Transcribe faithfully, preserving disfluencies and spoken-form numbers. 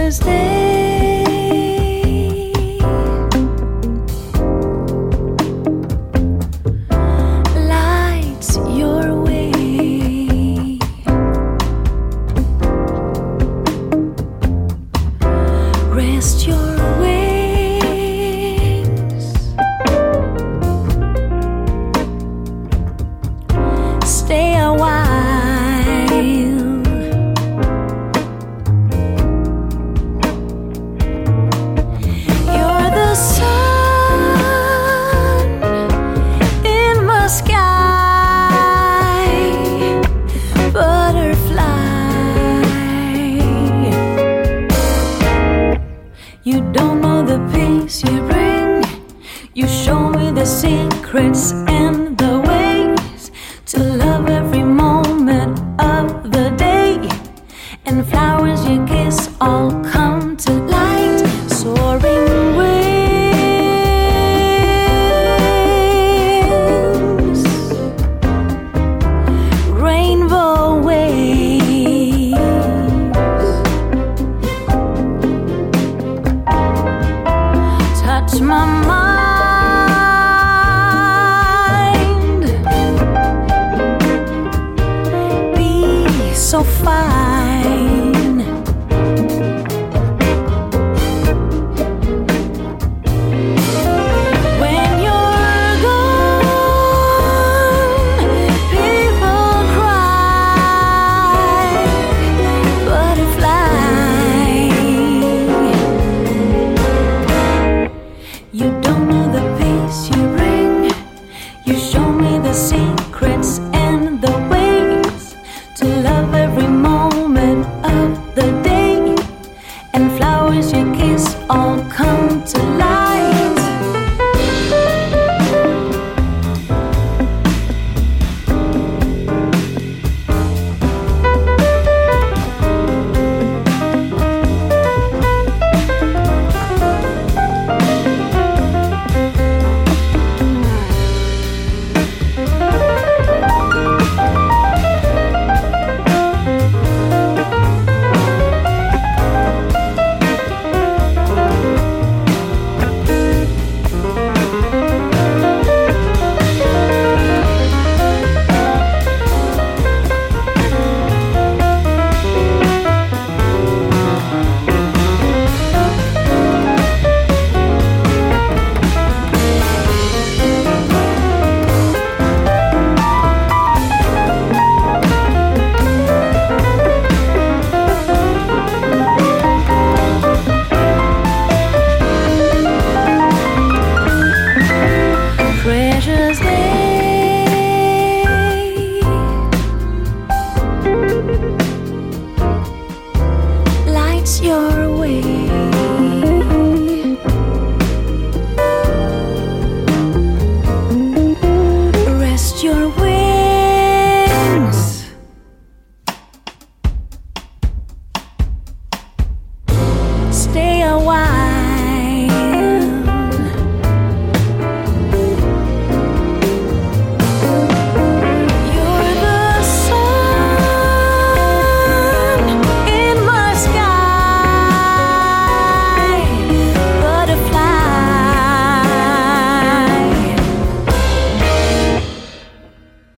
precious day lights your way. Rest your wings, stay a while. You don't know the peace you bring. You show me the secrets and the ways to love every moment of the day. And flowers you kiss all come to light, soaring wings, rainbow waves. Touch my mind, be so fine. When you're gone, people cry, butterfly. You don't know the peace you bring. You show me the secrets and the ways to love every moment of the day. And flowers you kiss all come to light. Precious day lights your way.